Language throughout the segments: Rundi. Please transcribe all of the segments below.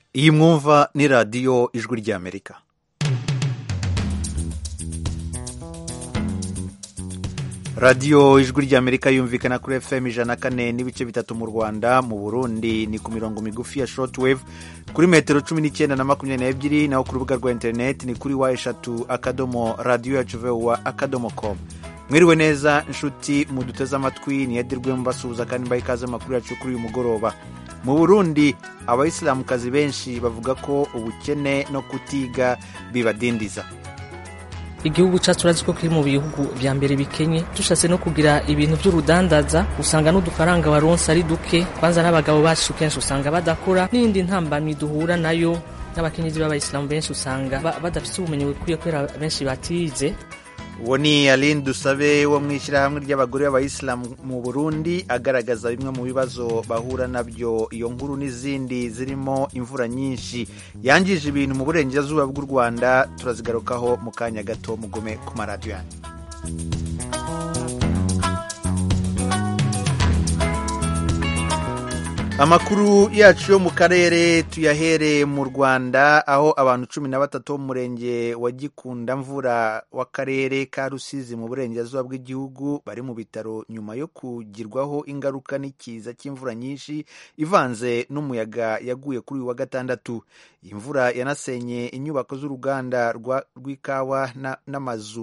Iyi mwumva ni radiyo ijwi ry'Amerika. radiyo ijwi ry'Amerika yumvikana kuri FM 104.3 mu Rwanda, mu Burundi ni ku mirongo migufi ya shortwave kuri metero 19 na 22, naho ku rubuga rwa internet ni kuri wa3.radioyacu.com. Mwiriwe neza inshuti muduteze amatwi, ni Edirwe mbasuhuza kandi mbaye ikaze makuru yacu kuri uyu mugoroba. Mu Burundi abayisilamukazi benshi bavuga ko ubukene no kutiga bibadindiza. Igihugu cyacu urazi ko kiri mu bihugu vya mbere bikenye, tushatse no kugira ibintu by'urudandaza usanga n'udufaranga baronsa ari duke, kwanza n'abagabo bacu kenshi usanga badakora, n'indi ntambamyi duhura nayo n'abakenyezi b'abayisilamu benshi usanga badafite ubumenyi bukwiye kubera benshi batize. Uwo ni Aline Dusabe wo mw'ishyirahamwe ry'abagore b'abayisilamu mu Burundi, agaragaza bimwe mu bibazo bahura nabyo. Iyo nkuru n'izindi zirimo imvura nyinshi yangije ibintu mu burengerazuba bw'u Rwanda turazigarukaho mu kanya gato, mugume ku maradiyo yanyu. Amakuru yacu yo mu karere tuyahere mu Rwanda, aho abantu 13 mu murenge wa Gikunda mvura w'akarere ka Rusizi mu burengerazuba bw'igihugu bari mu bitaro nyuma yo kugirwaho ingaruka n'ikiza cy'imvura nyinshi ivanze n'umuyaga yaguye kuri uyu wa gatandatu. Imvura yanasenye inyubako z'uruganda rw'ikawa n'amazu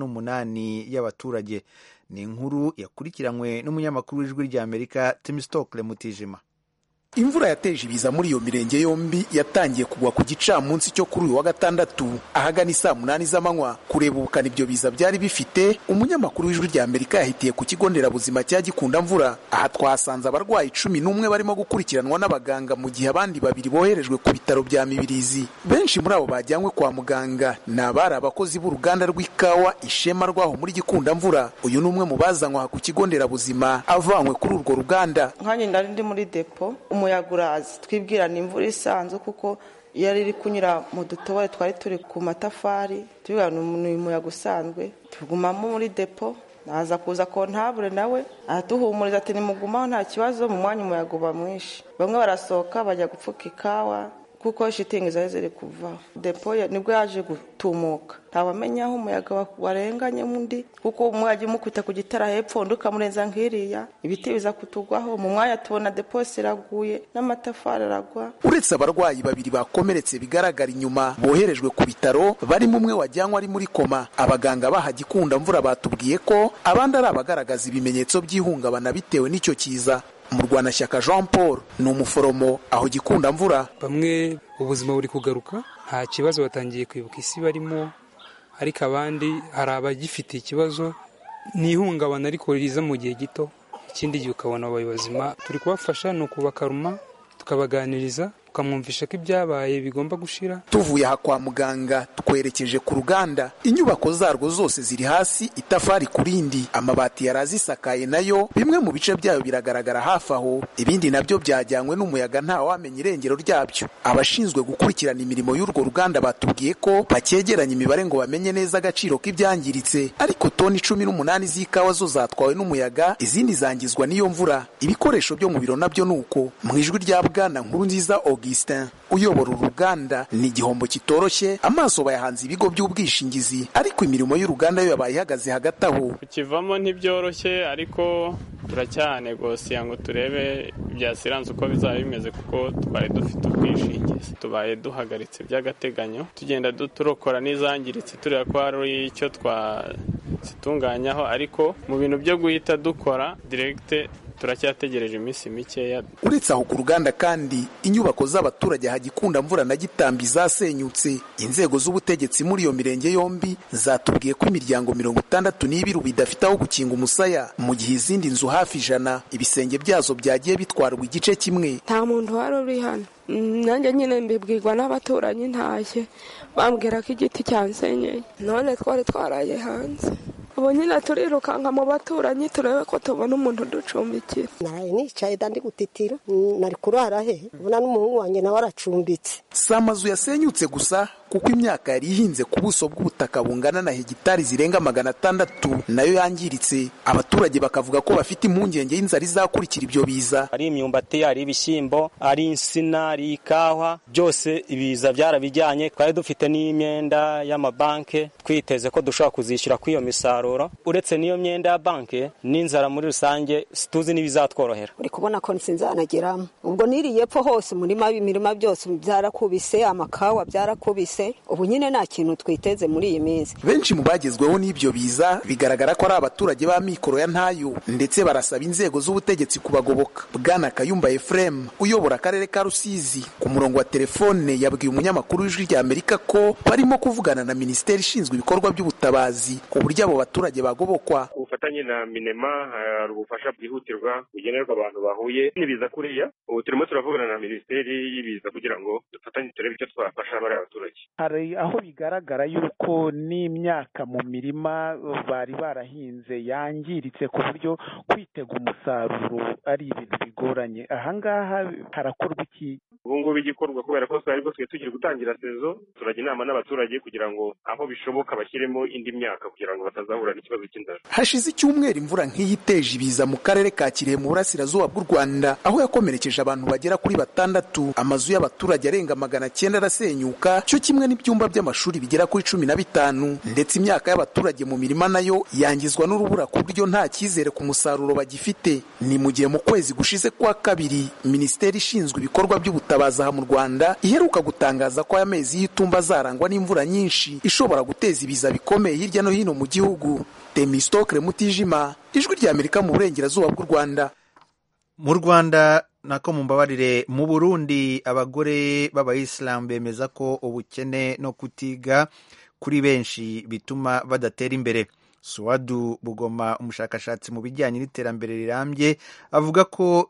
28 y'abaturage. Ni inkuru yakurikiranywe n'umunyamakuru w'ijwi ry'Amerika Timistokle Mutijima. Imvura yateje ibiza muri iyo mirenge yombi yatangiye kugwa ku gicamunsi cyo kuri uyu wa gatandatu ahagana saa 8 z'amanywa. Kureba ubukana ibyo biza byari bifite, umunyamakuru w'ijwi ry'Amerika yahitiye ku kigo nderabuzima cya Gikunda mvura. Aha twasanze abarwayi 11 barimo gukurikiranwa n'abaganga, mu gihe abandi 2 boherejwe ku bitaro bya Mibirizi. Benshi muri abo bajyanywe kwa muganga ni abari abakozi b'uruganda rw'ikawa Ishema rwaho muri Gikunda mvura. Uyu ni umwe mu bazanywe aha ku kigo nderabuzima avanywe kuri urwo ruganda. Nkanye ndari ndi muri depo, umuyagurazi twibwira ni imvura isanzwe kuko yari iri kunyura mu dutobore twari turi ku matafari, twibwira ni umuyaga usanzwe. Tugumamo muri depo, naza kuza kontabure nawe atuhumuriza ati nimugumaho nta kibazo, mu mwanya umuyaga uba mwinshi. Bamwe barasohoka bajya gupfuka ikawa kuko shitingi zari ziri kuva. Depo nibwo yaje gutumuka, ntabamenya aho umuyaga warenganye undi kuko umwaje mukubita ku gitara hepfo nduka murenza nkiriya, ibiti biza kutugwaho. Mu mwanya tubona depo siraguye n'amatafari aragwa. Uretse abarwayi 2 bakomeretse bigaragara inyuma boherejwe ku bitaro, bari mumwe wajyanwa ari muri koma. Abaganga baha Gikunda mvura batubwiye ko abandi ari abagaragaza ibimenyetso by'ihungabana bitewe n'icyo kiza. Murwanashyaka Jean Paul ni umuforomo aho Gikunda mvura. Bamwe ubuzima buri kugaruka, nta kibazo batangiye kwibuka isi barimo, ariko abandi hari abagifite ikibazo n'ihungabana ariko riza mu gihe gito, ikindi gihe ukabona abayobazima turi kubafasha no kubakaruma tukabaganiriza tukamwumvisha ko ibyabaye bigomba gushira. Tuvuye aha kwa muganga twerekeje ku ruganda. Inyubako zarwo zose ziri hasi itafari kurindi, amabati yarazisakaye nayo bimwe mu bice byayo biragaragara hafi aho, ibindi nabyo byajyanywe n'umuyaga nta wamenya irengero ryabyo. Abashinzwe gukurikirana imirimo y'urwo ruganda batubwiye ko bakegeranya imibare ngo bamenye neza agaciro k'ibyangiritse, ariko toni 18 z'ikawa zo zatwawe n'umuyaga, izindi zangizwa n'iyo mvura. Ibikoresho byo mu biro nabyo nuko. Mu ijwi rya Bwana Nkurunziza Augustin uyobora uruganda, ni igihombo kitoroshye, amaso bayahanze ibigo by'ubwishingizi, ariko imirimo y'uruganda yo yabaye ihagaze hagati aho. Kukivamo ntibyoroshye, ariko turacyane gose ngo turebe byasiranze uko bizaba bimeze, kuko twari dufite ubwishingizi. Tubaye duhagaritse by'agateganyo, tugenda turokora n'izangiritse tureba ko hari icyo twazitunganyaho, ariko mu bintu byo guhita dukora direct turacyategereje iminsi mikeya. Uretse aho ku ruganda kandi inyubako z'abaturage ha Gikunda mvura na Gitambi zasenyutse. Inzego z'ubutegetsi muri iyo mirenge yombi zatubwiye ko imiryango 62 bidafite aho gukinga umusaya, mu gihe izindi nzu hafi 100 ibisenge byazo byagiye bitwarwa igice kimwe. Nta muntu wari uri hano, nanjye nyine mbibwirwa n'abaturanyi ntashye bambwira ko igiti cyansenyeye, none twari twaraye hanze. Ubu nyine turirukanka mu baturanyi turebe ko tubona umuntu ducumbikira. Naye nicaye dandi gutitira, nari kurara he, ubona n'umuhungu wanjye nawe aracumbitse. Si amazu yasenyutse gusa kuko imyaka yari ihinze ku buso bw'ubutaka bungana na hegitari zirenga 600 nayo yangiritse. Abaturage bakavuga ko bafite impungenge y'inzara izakurikira ibyo biza. Ari imyumbati, ari ibishyimbo, ari insina, ari ikawa, byose ibiza byarabijyanye. Twari dufite n'imyenda y'amabanke twiteze ko dushobora kuzishyura kw'iyo misaruro. Uretse n'iyo myenda ya banke n'inzara muri rusange situzi n'ibizatworohera. Uri kubona ko nsinzanageramo ubwo niriye pfo hose imirima byose byarakubise, amakawa byarakubise, ubu nyine nta kintu twiteze muri iyi minsi. Benshi mu bagezweho n'ibyo biza bigaragara ko ari abaturage ba mikoro ya ntayo, ndetse barasaba inzego z'ubutegetsi kubagoboka. Bwana Kayumba Ephraim uyobora akarere ka Rusizi ku murongo wa telefone yabwiye umunyamakuru w'Ijwi rya Amerika ko barimo kuvugana na Minisiteri ishinzwe ibikorwa by'ubutabazi ku buryo abo baturage bagobokwa. Ubufatanye na Minema hari ubufasha bwihutirwa bugenerwa abantu bahuye n'ibiza kuriya. Ubu turimo turavugana na Minisiteri y'ibiza kugira ngo dufatanye turebe icyo twafasha bari abaturage. Hari aho bigaragara yuko n'imyaka mu mirima bari barahinze yangiritse ku buryo kwitega umusaruro ari ibintu bigoranye. Ahangaha harakorwa iki? Ubu ngubu igikorwa kubera ko twari tugiye gutangira sezo, turajya inama n'abaturage kugira ngo aho bishoboka bashyiremo indi myaka kugira ngo batazahura n'ikibazo cy'inzara. Hashize icyumweru imvura nk'iyi iteje ibiza mu karere ka Kirehe mu burasirazuba bw'u Rwanda, aho yakomerekeje abantu bagera kuri 6. Amazu y'abaturage arenga 900 arasenyuka, cyo kimwe n'ibyumba by'amashuri bigera kuri 15, ndetse imyaka y'abaturage mu mirima nayo yangizwa n'urubura ku buryo nta cyizere ku musaruro bagifite. Ni mu gihe mu kwezi gushize kwa kabiri Minisiteri ishinzwe ibikorwa by'ubutabazi aha mu Rwanda iheruka gutangaza ko aya mezi y'itumba azarangwa n'imvura nyinshi ishobora guteza ibiza bikomeye hirya no hino mu gihugu. Temistokle Mutijima, Ijwi rya Amerika mu burengerazuba bw'u Rwanda. Mu Rwanda nako mumbabarire, mu Burundi abagore b'abayisilamu bemeza ko ubukene no kutiga kuri benshi bituma badatera imbere. Suwadu Bugoma, umushakashatsi mu bijyanye n'iterambere rirambye, avuga ko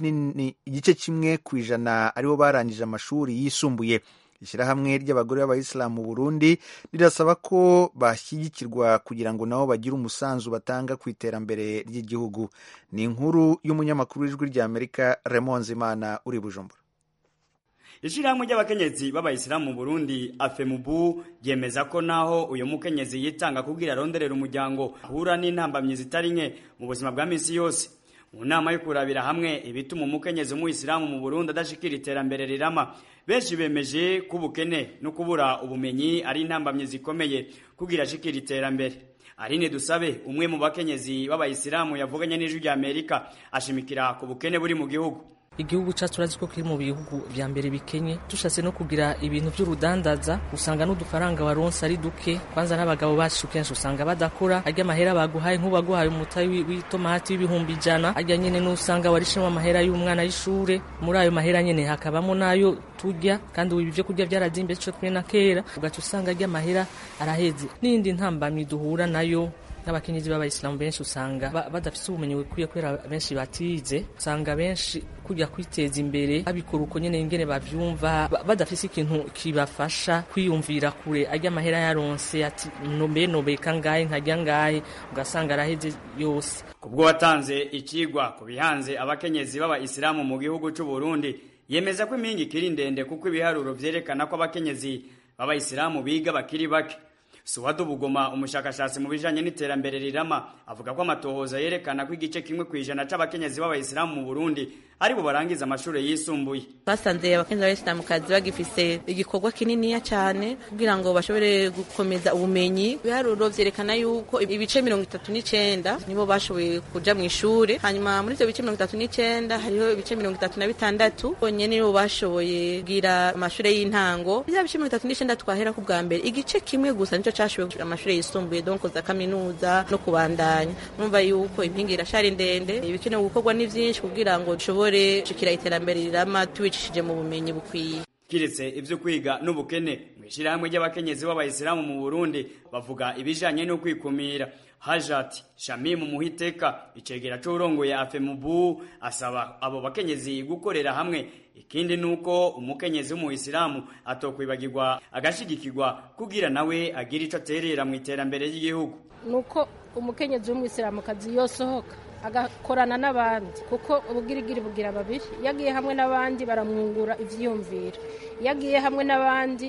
igice kimwe ku ijana aribo barangije amashuri yisumbuye. Ishyirahamwe ry'abagore b'abayisilamu mu Burundi rirasaba ko bashyigikirwa kugira ngo nabo bagire umusanzu batanga ku iterambere ry'igihugu. Ni inkuru y'umunyamakuru w'Ijwi rya Amerika Raymond Zimana uri Bujumbura. Ishyirahamwe ry'abakenyezi b'abayisilamu mu Burundi afemubu ryemeza ko naho uyu mukenyezi yitanga kugira aronderera umuryango ahura n'intambamyi zitari nke mu buzima bwa minsi yose. Mu nama yo kurabira hamwe ibituma umukenyezi w'umuyisilamu mu Burundi adashikira iterambere rirama, benshi bemeje ko ubukene no kubura ubumenyi ari intambamyi zikomeye kugira ashikira iterambere. Aline Dusabe, umwe mu bakenyezi b'abayisilamu yavuganye n'Ijwi rya Amerika, ashimikira ku bukene buri mu gihugu. Igihugu cyacu turazi ko kiri mu bihugu vya mbere bikenye, tushatse no kugira ibintu by'urudandaza usanga n'udufaranga baronsa ari duke. Kwanza n'abagabo bacu kenshi usanga badakora, ajya amahera baguhaye nk'ubaguhaye umutayi w'itomati w'ibihumbi 100, ajya nyene n'usanga warishemo amahera y'umwana y'ishure, muri ayo mahera nyene hakabamo nayo turya, kandi ibi byo kurya byarazimbe cyo twe na kera, ugaca usanga ajya amahera araheze. N'indi ntambamyi duhura nayo n'abakenyezi b'abayisilamu benshi usanga badafite ubumenyi bukwiye kubera benshi batize, usanga benshi kujya kwiteza imbere abikora uko nyene ingene bavyumva, badafite ikintu kibafasha kwiyumvira kure, ajya amahera yaronse ati nobe kangahe nkajya ngahe, ugasanga araheze yose. Kubwo watanze ikigwa ku bihanze abakenyezi b'abayisilamu mu gihugu cy'u Burundi, yemeza ko impingi kiri ndende kuko ibiharuro vyerekana ko abakenyezi b'abayisilamu biga bakiri bake. Suwadu Bugoma, umushakashatsi mu bijanye n'iterambere rirama, avuga ko amatohoza yerekana ko igice kimwe ku ijana c'abakenyezi b'abayisilamu mu Burundi ari bo barangiza amashuri yisumbuye. Basanze abakenyezi b'abayisilamukazi bagifise igikorwa kininiya cyane kugira ngo bashobore gukomeza ubumenyi. Ibiharuro vyerekana yuko ibice 39 nibo bashoboye kuja mu ishure, hanyuma muri ivyo bice 39 hariho ibice 36 bonyene nibo bashoboye kugira amashuri y'intango. Ivyo bice 39 twahera ku bwa mbere, igice kimwe gusa nico cyashoboye amashuri yisumbuye, donc za kaminuza no kubandanya. Numva yuko impingi irashari ndende, ibikenewe gukorwa ni vyinshi kugira ngo dushobore shikira iterambere rirama tubicishije mu bumenyi bukwiye. Kiretse ivyo kwiga n'ubukene, mwishirahamwe ry'abakenyezi b'abayisilamu mu Burundi bavuga ibijanye no kwikumira. Hajati Shamimu Muhiteka, icegera c'urongoye afemubu, asaba abo bakenyezi gukorera hamwe. Ikindi nuko umukenyezi w'umuyisilamu atokwibagirwa agashigikirwa kugira nawe agira ico aterera mu iterambere ry'igihugu. Nuko umukenyezi w'umuyisilamukazi yosohoka agakorana n'abandi, kuko ubugirigiri bugira babiri. Yagiye hamwe n'abandi baramwungura ivyiyumvira, yagiye hamwe n'abandi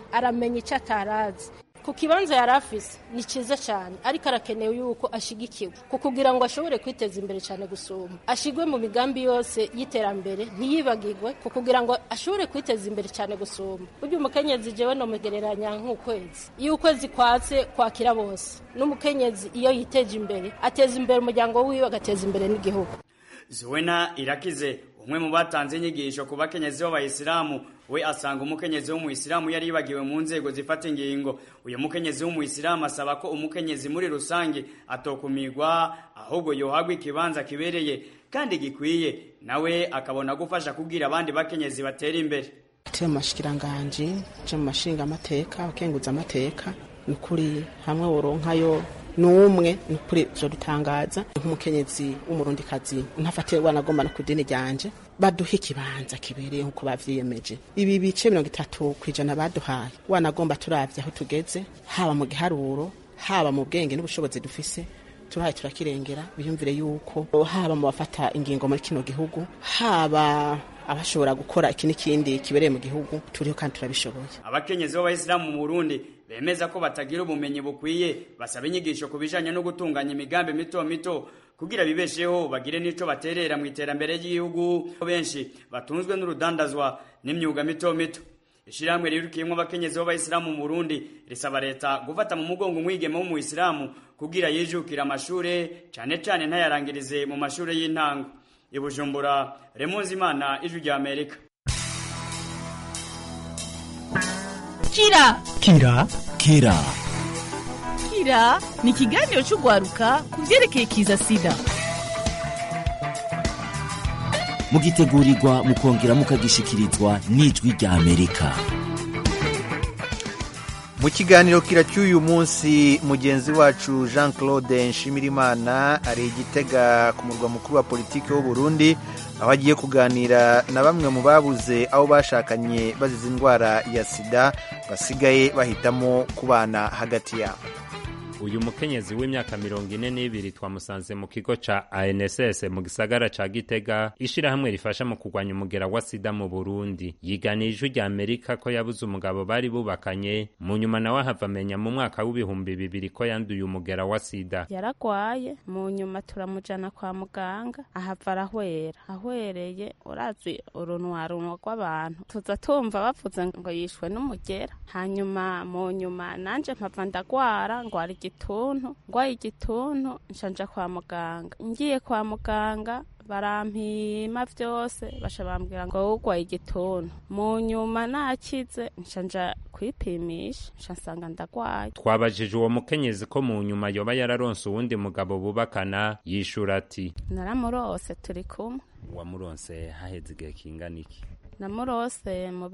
aramenya icyo atarazi. Ku kibanza yari afise ni cyiza cyane, ariko arakenewe yuko ashigikiwe kugira ngo ashobore kwiteza imbere cyane gusumba, ashigwe mu migambi yose y'iterambere, ntiyibagirwe kugira ngo ashobore kwiteza imbere cyane gusumba. Burya umukenyezi jewe nomugereranya nk'ukwezi, iyo ukwezi kwatse kwakira bose. N'umukenyezi iyo yiteje imbere ateza imbere umuryango wiwe, agateza imbere n'igihugu. Zuwena Irakize, umwe mu batanze inyigisho ku bakenyezi b'abayisilamu, we asanga umukenyezi w'umuyisilamu yari yibagiwe mu nzego zifata ingingo. Uyu mukenyezi w'umuyisilamu asaba ko umukenyezi muri rusange atokumirwa, ahubwo yohagwa ikibanza kibereye kandi gikwiye, nawe akabona gufasha kugira abandi bakenyezi batera imbere. Mu mashikiranganje, mu mashinga amateka, abakenguza amateka, nukuri hamwe woronkayo numwe nukuri byo dutangaza. Nk'umukenyezi w'umurundikazi ntafatirwa nagomba no kudini ryanje, baduha ikibanza kibereye nkuko bavyiyemeje. Ibi bice 30% baduhaye wanagomba turavye aho tugeze, haba mu giharuro, haba mu bwenge n'ubushobozi dufise, turahaye turakirengera. Biyumvire yuko haba mu bafata ingingo muri kino gihugu, haba abashobora gukora iki n'ikindi kibereye mu gihugu, turiho kandi turabishoboye. Abakenyezi b'abayisilamu mu Burundi bemeza ko batagira ubumenyi bukwiye, basaba inyigisho kubijanye no gutunganya imigambi mito mito kugira bibesheho, bagire nico baterera mu iterambere ry'igihugu. Benshi batunzwe n'urudandazwa n'imyuga mito mito. Ishiramwe rirukiyemo abakenyezi b'abayisilamu mu Burundi risaba leta gufata mu mugongo umwigeme w'umuyisilamu kugira yijukira amashure, cane cane ntayarangirize mu mashure y'intango. I Bujumbura, Remonzi Imana, Ijwi rya Amerika. Kira ni ikiganiro cy'ugwaruka ku byerekeye kiza sida. Mugitegurirwa mukongera mukagishikirizwa n'Ijwi rya Amerika. Mu kiganiro kira cy'uyu munsi, mugenzi wacu Jean Claude Nshimirimana ari Igitega ku murwa mukuru wa politiki w'u Burundi, aho agiye kuganira na bamwe mu babuze aho bashakanye bazize indwara ya sida, basigaye bahitamo kubana hagati yabo. Uyu mukenyezi w'imyaka 42 twamusanze mu kigo ca ANSS mu gisagara ca Gitega, ishirahamwe rifasha mu kurwanya umugera wa sida mu Burundi. Yiganije rya Amerika ko yabuze umugabo bari bubakanye, mu nyuma nawe havamenya mu mwaka w'2000 ko yanduye umugera wa sida. Yaragwaye, mu nyuma turamujana kwa muganga, ahava ahwereye, urazi urunwarunwa rw'abantu, tuza tumva bavuze ngo yishwe n'umugera. Hanyuma mu nyuma nanje mpava ndagwara, ngwara ngwaye igituntu, nshanja kwa muganga. Ngiye kwa muganga barampima vyose, basha bambwira ngo ugwaye igituntu. Mu nyuma nakize, nshanja kwipimisha, nsanga ndagwaye. Twabajije uwo mukenyezi ko mu nyuma yoba yararonse uwundi mugabo bubakana, yishura ati naramurose, turi kumwe. Wamuronse haheze igihe kingana iki? Namurose mu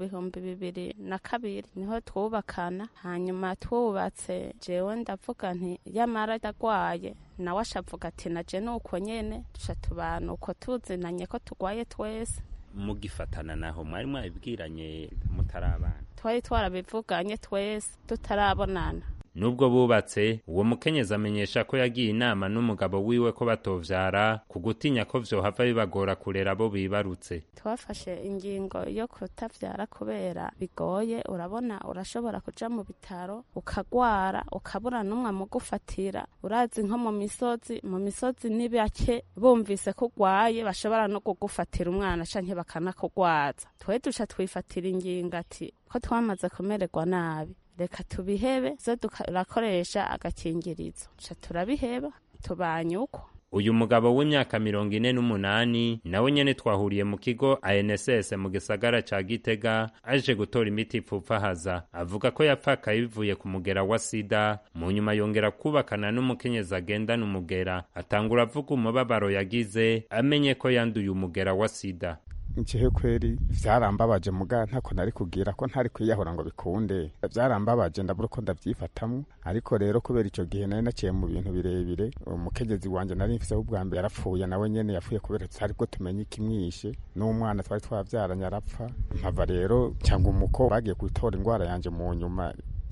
2002 niho twubakana. Hanyuma twubatse, jewe ndavuga nti yamara ndagwaye, nawe ashavuga ati naje nuko nyene, duca tubana uko tuzinanye ko tugwaye twese. Mugifatana naho mwari mwabibwiranye mutarabana? Twari twarabivuganye twese tutarabonana. Nubwo bubatse, uwo mukenyezi amenyesha ko yagiye inama n'umugabo wiwe ko batovyara, kugutinya ko vyohava bibagora kurera abo bibarutse. Twafashe ingingo yo kutavyara kubera bigoye. Urabona, urashobora kuja mu bitaro ukagwara, ukabura n'umwe mugufatira. Urazi nko mu misozi ni bake bumvise ko ugwaye bashobora no kugufatira umwana canke bakanakugwaza. Twe duca twifatira ingingo ati ko twamaze kumererwa nabi, reka tubihebe, zo turakoresha agakingirizo. Cha turabiheba, tubanye uko. Uyu mugabo w'imyaka 48 nawe nyene twahuriye mu kigo ANSS mu gisagara ca Gitega, aje gutora imiti ipfupfahaza. Avuga ko yapfakaye bivuye ku mugera wa sida, mu nyuma yongera kubakana n'umukenyezi agendana umugera. Atangura avuga umubabaro yagize amenye ko yanduye umugera wa sida. Nkihe kweri vyarambabaje muga ntako nari kugira ko ntari kwiyahura ngo bikunde. Vyarambabaje ndabura ko ndavyifatamwe, ariko rero kubera ico gihe nari naciye mu bintu birebire. Umukenyezi wanje nari mfise ubwa mbere yarapfuye, nawe nyene yapfuye kubera tutari bwo tumenye ikimwishe, n'umwana twari twavyaranye arapfa. Mpava rero cyangwa umuko bagiye kwitora ingwara yanje, mu nyuma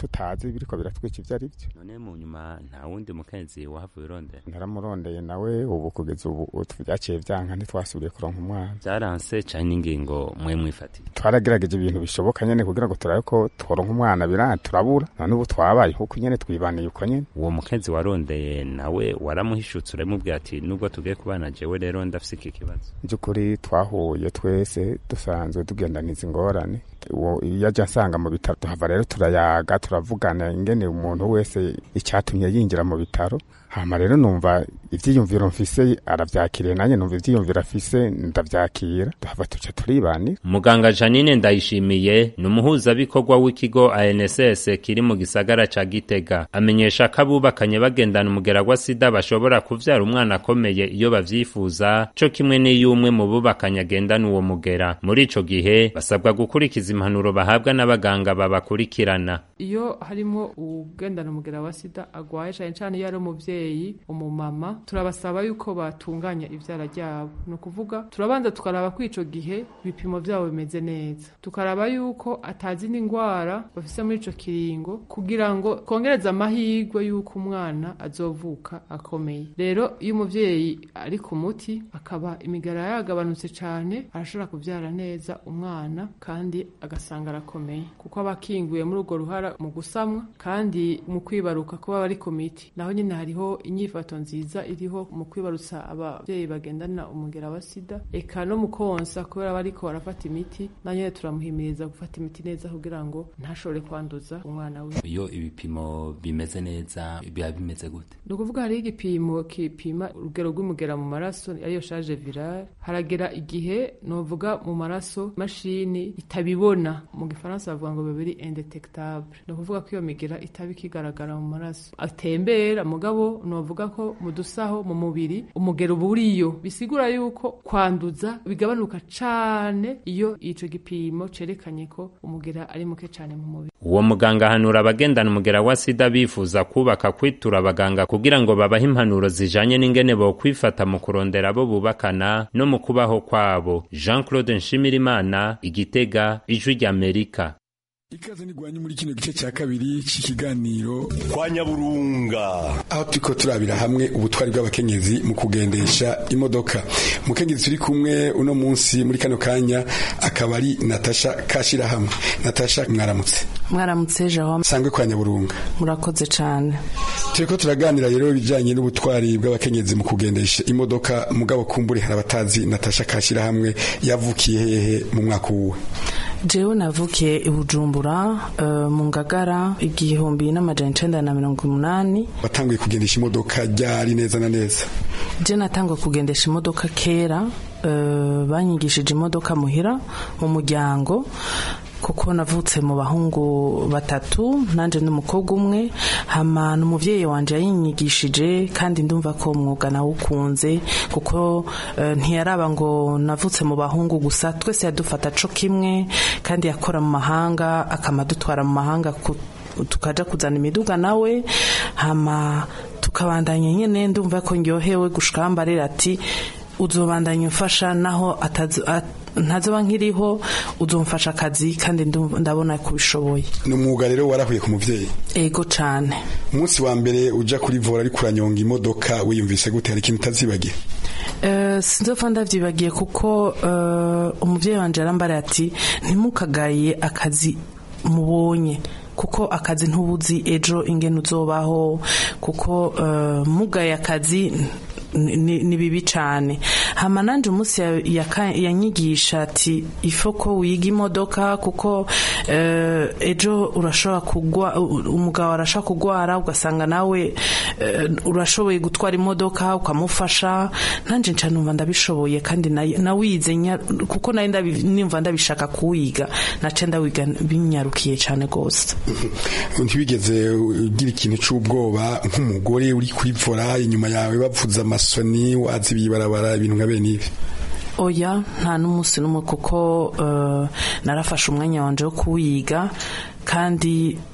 tutazi biriko biratwica ivyo ari byo. None mu nyuma nta wundi mukenyezi wahavuye urondera? Naramurondeye nawe ubu kugeza ubu byaciye vyanka ntitwasubiye kuronka umwana. Byaranse cyane n'ingingo mwe mwifatiye? Twaragerageje ibintu bishoboka nyene kugira ngo turabe ko tworonka umwana turabura, none ubu twabaye uko nyene twibaniye uko nyene. Uwo mukenyezi warondeye nawe waramuhishutse uramubwira ati nubwo tugiye kubana jewe rero ndafise iki kibazo? Byukuri twahuye twese dusanzwe tugendaniza ingorane. Yaje asanga mu bitaro tuhava rero turayaga turavugana ingene umuntu wese icyatumye yinjira mu bitaro. Hama rero numva ivyiyumviro mfise aravyakiriye, nanye numva ivyiyumviro afise ndavyakira, tuhava tuca turibani. Muganga Janine Ndayishimiye numuhuza bikorwa w'ikigo ANSS kiri mu gisagara ca Gitega, amenyesha ko abubakanye bagendana umugera wa sida bashobora kuvyara umwana akomeye iyo bavyifuza, co kimwe n'iyo umwe mu bubakanye agendana uwo mugera. Muri ico gihe basabwa gukurikiza impanuro bahabwa n'abaganga babakurikirana. Iyo harimo ugendana umugera wa sida agwaye cyane iyo ari umuvyeyi umumama, turabasaba yuko batunganya ivyara ryabo. No kuvuga turabanza tukaraba ko ico gihe bipimo vyabo bimeze neza, tukaraba yuko atazi n'ingwara bafise muri ico kiringo, kugira ngo kongereza amahirwe yuko umwana azovuka akomeye. Rero iyo umuvyeyi ari ku muti akaba imigara yagabanutse cyane, arashobora kuvyara neza umwana kandi agasanga arakomeye, kuko abakinguye muri urwo ruhara mu gusamwa kandi mu kwibaruka kuba bari ku miti. Naho nyine hariho inyifato nziza iriho mu kwibarutsa abavyeyi bagendana umugera wa sida, eka no mu konsa kubera bariko barafata imiti, nanye turamuhimiriza gufata imiti neza kugira ngo ntashobore kwanduza umwana we. Iyo ibipimo bimeze neza biba bimeze gute? No kuvuga hari igipimo kipima urugero rw'umugera mu maraso ariyo charge virale, haragera igihe novuga mu maraso mashini itabibona, mu gifaransa bavuga ngo bibiri indetectable. No kuvuga ko iyo migera itabikigaragara mu maraso atembera, mugabo novuga ko mu dusaho mu mubiri umugero buriyo, bisigura yuko kwanduza bigabanuka cane iyo ico gipimo cerekanye ko umugera ari muke cane mu mubiri. Uwo muganga hanura abagendana umugera wa sida bifuza kubaka kwitura abaganga kugira ngo babahe impanuro zijanye n'ingene bo kwifata mu kurondera abo bubakana no mu kubaho kwabo. Jean-Claude Nshimirimana, Igitega, Ijwi ry'Amerika. Ikaze nigwanye muri kino gice cya kabiri cy'ikiganiro kwa Nyaburunga, aho turiko turabira hamwe ubutwari bw'abakenyezi mu kugendesha imodoka. Mukenyezi turi kumwe uno munsi muri kano kanya akaba ari Natasha Kashirahamwe. Natasha, mwaramutse. Mwaramutse Jerome. Sangwe kwa Nyaburunga. Murakoze cyane. Turiko turaganira rero ibijanye n'ubutwari bw'abakenyezi mu kugendesha imodoka, mugabo kumbure harabatazi Natasha Kashirahamwe yavukiye hehe mu mwaka uwe? Jewe navukiye i Bujumbura mu Ngagara 1980. Watanguye kugendesha imodoka ryari neza na neza? Je natanguye kugendesha imodoka kera, banyigishije imodoka muhira mu muryango, kuko navutse mu bahungu batatu nanje n'umukobwa umwe. Hama n'umuvyeyi wanje yayinyigishije, kandi ndumva ko umwuga nawukunze, kuko ntiyaraba ngo navutse mu bahungu gusa, twese yadufata co kimwe, kandi yakora mu mahanga akamadutwara mu mahanga tukaja kuzana imiduga nawe. Hama tukabandanya nyene, ndumva ko ndyohewe gushika mbarira ati uzobandanya umfasha naho ntazoba nkiriho, uzomfasha akazi kandi ndabona kubishoboye. N'umwuga rero warahuye ku muvyeyi? Ego cane. Umunsi wa mbere uja kuri vora ari kuranyonga imodoka wiyumvise gute? Hari ikintu utazibagiye? Sinzopfa ndavyibagiye, kuko umuvyeyi wanje arambara ati ntimukagaye akazi mubonye, kuko akazi ntubuzi ejo ingene uzobaho, kuko mugaye akazi ni bibi cyane. Hama nanje umunsi yanyigisha ati ifoko wiga imodoka, kuko ejo urashobora kugwa, umugabo arashaka kugwara ugasanga nawe urashoboye gutwara imodoka ukamufasha. Nanje nca numva ndabishoboye, kandi nawize kuko nayo nimva ndabishaka kuwiga, nace ndawiga binyarukiye cyane gose. Ntibigeze ugira ikintu c'ubwoba nk'umugore uri kuri vora inyuma yawe bavuza amasoni wazi bibarabara ibintu nka bene ibi? Oya, nta n'umunsi n'umwe, kuko narafashe umwanya wanje wo kuwiga, kandi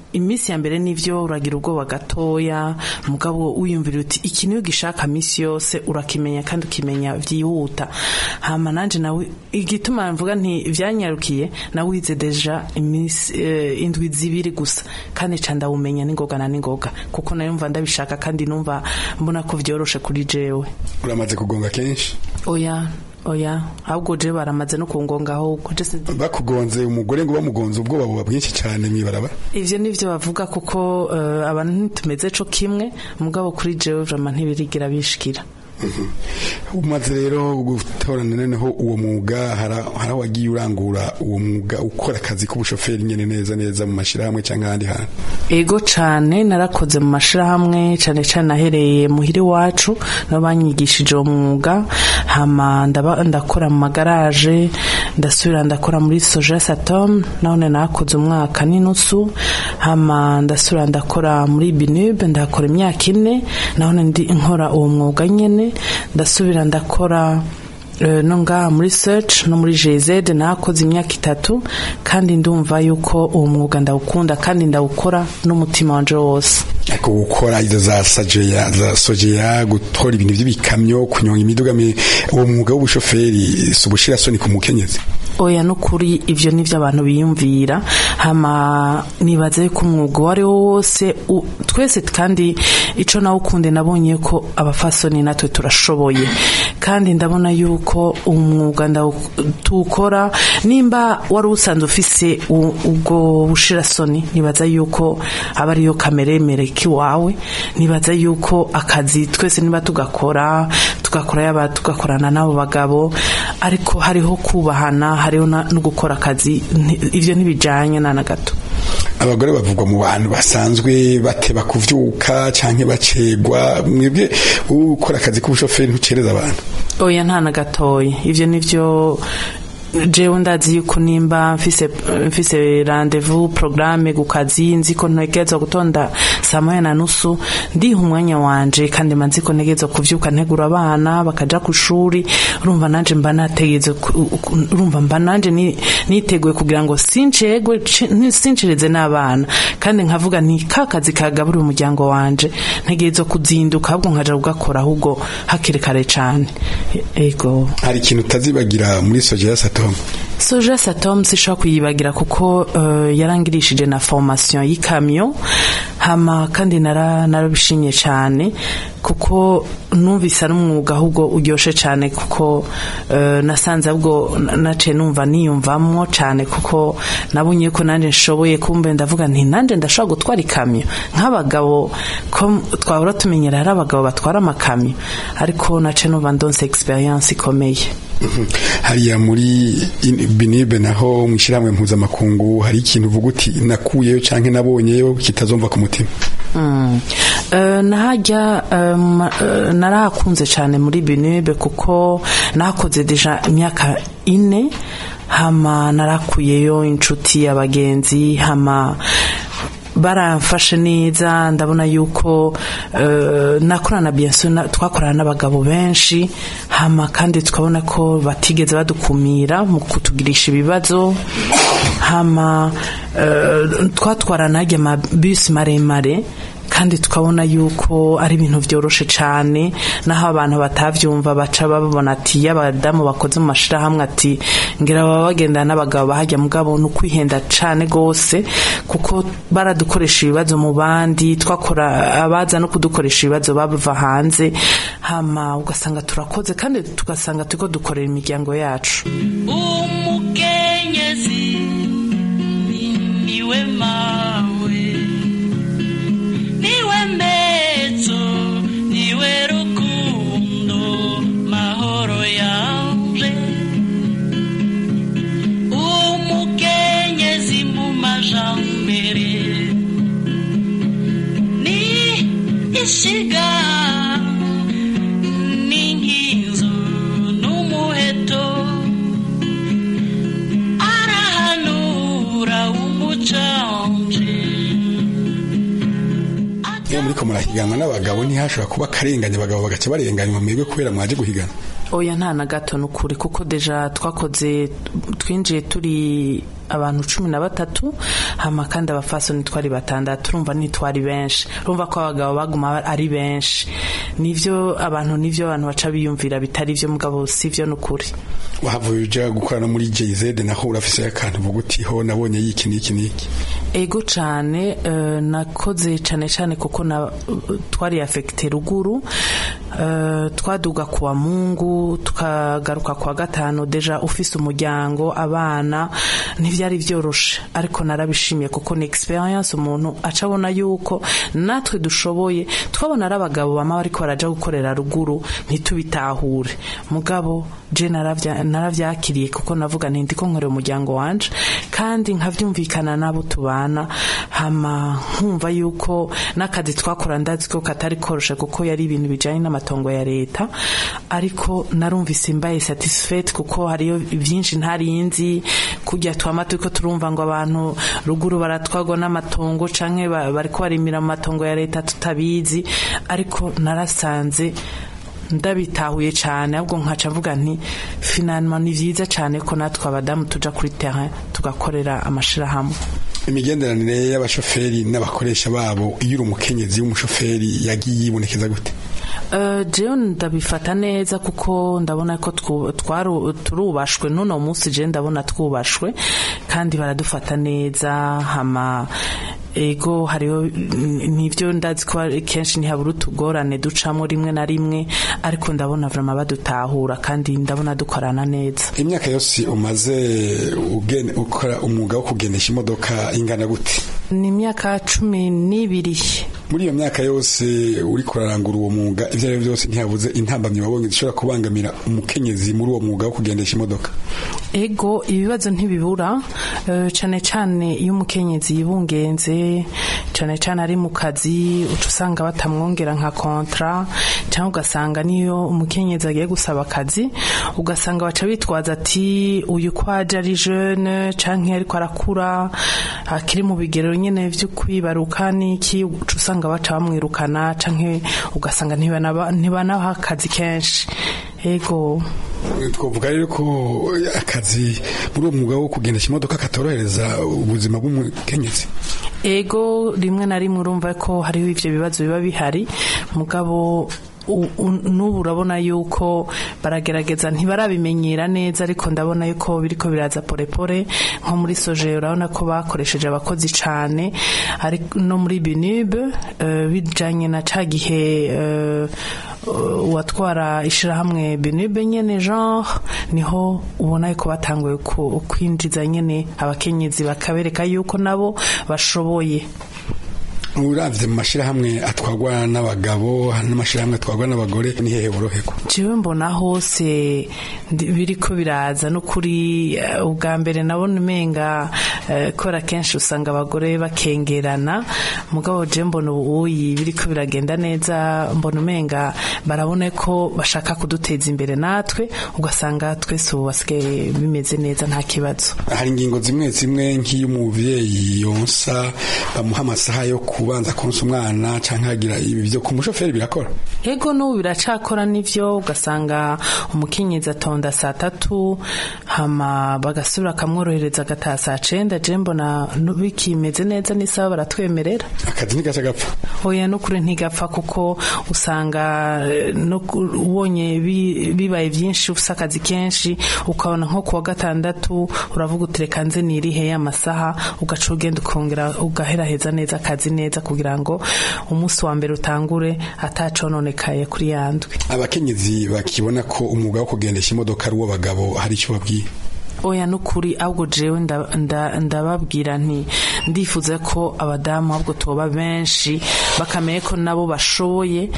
iminsi ya mbere nivyo uragira ubwoba gatoya mugabo uyumvira uti iki niyo gishaka misi yose urakimenya kandi ukimenya vyihuta hama nanje nawe igituma mvuga nti vyanyarukiye nawe wize deja iminsi indwi zibiri gusa kandi canda umenya ningoga na ningoga kuko nayo mva ndabishaka kandi numva mbona ko vyoroshe kuri jewe. Uramaze kugonga kenshi? Oya ahubwo je baramaze no kungongaho bakugonze umugore ngo bamugonze ubwoba buba bwinshi cyane mwibaraba. Ivyo nivyo bavuga kuko abantu ntitumeze co kimwe mugabo kuri jewe vraiment ntibirigira bishikira. Umaze rero gutorana noneho uwo mwuga hara wagiye urangura uwo mwuga ukora akazi k'ubushoferi nyene neza mu mashirahamwe cyangwa ahandi hantu? Ego cane narakoze mu mashirahamwe cane nahereye muhiri wacu no banyigishije uwo mwuga hama ndakora mu magaraje ndasubira ndakora muri Soja Satom none nakoze umwaka n'inusu hama ndasubira ndakora muri Binub ndakora imyaka 4 none ndi nkora uwo mwuga nyene ndasubira ndakora no ngaha muri search no muri GZ nakoze imyaka 3 kandi ndumva yuko uwo mwuga ndawukunda kandi ndawukora n'umutima wanje wose. Ako gukora izo za Sojeya gutora ibintu by'ibikamyo kunyonga imiduga uwo mwuga w'ubushoferi subushira soni ku mukenyezi? Oya nukuri ivyo nivyo abantu biyumvira hama nibaze ko umwuga wari wose twese kandi ico nawe ukunde nabonye ko abafasoni natwe turashoboye kandi ndabona yuko umwuga tukora nimba wari usanzwe ufise ubwo bushira soni nibaza yuko aba ariyo kameremere kiwawe nibaza yuko akazi twese niba tugakorana nabo bagabo ariko hariho kubahana hariho no gukora akazi ivyo ntibijanye na gato. Abagore bavugwa mu bantu basanzwe bateba kuvyuka canke bacegwa mwebwe ukora akazi k'ubushoferi ntucereza abantu? Oya nta na gatoya ivyo nivyo jewe ndazi yuko nimba mfise rendezvous programme gukazi nziko ntegeza gutonda saa 1:30 ndiha umwanya wanje kandi manziko ntegeza kuvyuka ntegura abana bakaja ku shuri urumva nanje mba nategeze urumva mba nanje niteguye kugira ngo sincereze n'abana kandi nkavuga nti kakazi kagabura umuryango wanje ntegeza kuzinduka ahubwo nkaja gukora ahubwo hakiri kare cane. Ego hari ikintu utazibagira muri Sojeya Satom? Soja Satom sishobora kuyibagira kuko yarangirishije na formation y'ikamyo hama kandi narabishimye cyane kuko numvise ari umwuga ahubwo uryoshe cyane kuko nasanze ahubwo nace numva niyumvamwo cyane kuko nabonye ko nanje nshoboye kumbe ndavuga nti nanje ndashobora gutwara ikamyo nk'abagabo ko twahora tumenyera hari abagabo batwara amakamyo ariko nace numva ndonse experience ikomeye. Hariya muri Binibe naho mwishyiramwe mpuzamakungu hari ikintu uvuga uti nakuyeyo canke nabonyeyo kitazomva ku mutima? Nahajya narakunze cyane muri Binibe kuko nakoze deja imyaka 4 hama narakuyeyo inshuti abagenzi hama baramfashe neza ndabona yuko nakorana bien sûr twakorana n'abagabo benshi hama kandi tukabona ko batigeze badukumira mu kutugirisha ibibazo hama twatwarana ama bus maremare kandi tukabona yuko ari ibintu byoroshe cyane naho abantu batavyumva baca babona ati y'abadamu bakoze mu mashirahamwe ati ngira baba bagenda n'abagabo bahajya mugabo no kwihenda cyane gose kuko baradukoresha ibibazo mu bandi twakora abaza no kudukoresha ibibazo bava hanze hama ugasanga turakoze kandi tugasanga tuko dukorera imiryango yacu. Umukenyezi niwe mawe niwe mbezo niwe rukundo mahoro yanje umukenyezi mu majambere ni ishiga n'inkinzo n'umuheto arahanura umucanje. Iyo muriko murahiganwa n'abagabo ntihashobora kuba karenganya abagabo bagaca barenganywa mwebwe kubera mwaje guhigana? oya nta na gato n'ukuri kuko deja twinjiye turi abantu 13 hama kandi abafasoni twari 6 urumva ntitwari benshi urumva ko abagabo baguma ari benshi nivyo abantu baca biyumvira bitari vyo mugabo sivyo n'ukuri. wahavuye uja gukorana muri JZ naho urafise akantu vuguti ho nabonye yiki niki ego cane nakoze cane kuko twari affecté ruguru twaduga kuwa Mungu tukagaruka kwa gatano deja ufise umuryango abana ntivyari vyoroshe ariko narabishimiye kuko ni experience umuntu acabona yuko natwe dushoboye twabona ari abagabo bama bariko baraja gukorera ruguru ntitubitahure mugabo je naravyakiriye kuko navuga nti ndiko nkorera umuryango wanje kandi nkavyumvikana nabo tubana hama nkumva yuko nakazi twakora ndazi ko katari koroshe kuko yari ibintu bijanye n'amatongo ya leta ariko narumvise imbaye satisfied kuko hariyo byinshi ntarinzi kujya twamatu ko turumva ngo abantu ruguru baratwagwa n'amatongo canke bariko barimira amatongo ya leta tutabizi ariko narasanze ndabitahuye cyane ahubwo nkaca mvuga nti finalement ni vyiza cyane ko natwe abadamu tuja kuri terrain tugakorera amashirahamwe. Imigenderanire y'abashoferi n'abakoresha babo iyo uri umukenyezi w'umushoferi yagiye yibonekeza gute? Jewe ndabifata neza kuko ndabona ko turubashwe none umunsi je ndabona twubashwe kandi baradufata neza hama ego hariho nivyo ndazi ko kenshi ntihabura utugorane ducamo rimwe na rimwe ariko ndabona vraiment badutahura kandi ndabona dukorana neza. Imyaka yose umaze ukora umwuga wo kugendesha imodoka ingana gute? Ni imyaka 12. Muri iyo myaka yose uri kurarangura uwo mwuga ivyo ari byose ntihabuze intambamye wabonye zishobora kubangamira umukenyezi muri uwo mwuga wo kugendesha imodoka? Ego ibibazo ntibibura cane iyo umukenyezi yibungenze cane ari mu kazi ucusanga batamwongera nka contrat cyangwa ugasanga niyo umukenyezi agiye gusaba akazi ugasanga baca bitwaza ati uyu kwaje ari jeune canke ariko arakura akiri mu bigero nyene vyo kwibaruka niki ucusanga baca bamwirukana canke ugasanga ntibanaha akazi kenshi. Ego twovuga rero ko akazi muri uwo mwuga wo kugendesha imodoka katorohereza ubuzima bw'umukenyezi. Ego rimwe na rimwe urumva ko hariho ivyo bibazo biba bihari mugabo n'ubu urabona yuko baragerageza ntibarabimenyera neza ariko ndabona yuko biriko biraza porepore nko muri soje urabona ko bakoresheje abakozi cane ariko no muri BNUB bijanye na cagihe watwara ishirahamwe BNUB nyene genre niho ubona yuko batanguye kwinjiza nyene abakenyezi bakabereka yuko nabo bashoboye. Uravye mu mashirahamwe atwagwa n'abagabo n'amashirahamwe atwagwa n'abagore ni hehe boroheko? Jewe mbona hose biriko biraza no kuri ubwa mbere nabona umenga kora kenshi usanga abagore bakengerana mugabo je mbona uyi biriko biragenda neza mbona umenga barabona ko bashaka kuduteza imbere natwe ugasanga twese ubasike bimeze neza nta kibazo. Hari ingingo zimwe nk'iyo umuvyeyi yonsa bamuha amasaha yo kubanza konsa umwana canke hagira ibi byo ku mushoferi birakora? Ego no biracakora nivyo ugasanga umukenyezi atonda 3:00 hama bagasubira kamworohereza gataha 9:00 je mbona bikimeze neza n'isaba baratwemerera. Akazi ntigaca gapfa? Oya no kure ntigapfa kuko usanga no ubonye bibaye byinshi ufise akazi kenshi ukabona nko kuwa gatandatu uravuga utereka nze nirihe y'amasaha ugaca ugenda ukongera ugaheraheza neza akazi neza kugira ngo umunsi wa mbere utangure atacononekaye kuri yandwe. Abakenyezi bakibona ko umwuga wo kugendesha imodoka ari uw'abagabo hari icyo babwiye? Oya nukuri ahubwo jewe ndababwira nti ndifuza ko abadamu ahubwo toba benshi bakamenye ko nabo bashoboye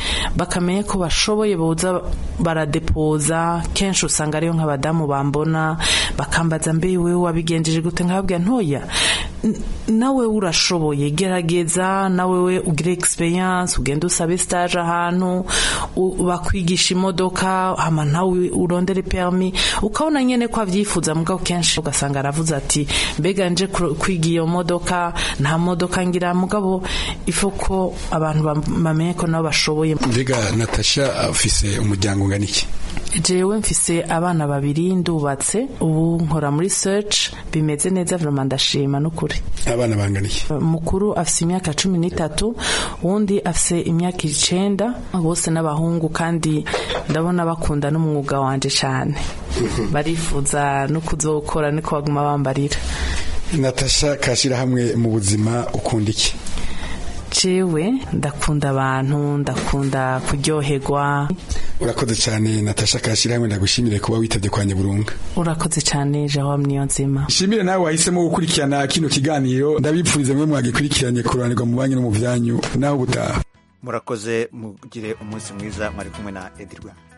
boza baradepoza kenshi usanga ariyo nk'abadamu bambona bakambaza mbe wewe wabigenjeje gute nkababwira ntoya nawe urashoboye gerageza nawe we ugire experience ugende usabe stage ahantu bakwigisha imodoka hama nawe urondere permis ukabona nyene ko avyifuza mugabo kenshi ugasanga aravuze ati mbega nje kwiga iyo modoka nta modoka ngira mugabo ifoko abantu bamenye ko nabo bashoboye. Mbega Natasha afise umuryango ngana iki? jewe mfise abana babiri ndubatse ubu nkora muri search bimeze neza vraiment ndashima n'ukuri. Abana banganiye? Mukuru afise imyaka 13 uwundi afise imyaka 9 bose n'abahungu kandi ndabona bakunda n'umwuga wanje cyane barifuza no kuzokora niko baguma bambarira. Natasha Kashirahamwe mu buzima ukunda iki? Jewe ndakunda abantu, ndakunda kuryoherwa. Urakoze cyane Natasha Kashirahamwe, ndagushimire kuba witavye kwa Nyaburunga. Urakoze cyane Jerome Niyonzima. Shimire nawe wahisemo gukurikirana kino kiganiro, ndabipfurize mwe mwagikurikiranye kuranirwa mu banyu no mu vyanyu naho gutaha. Murakoze, mugire umunsi mwiza, mwari kumwe na Edirwa.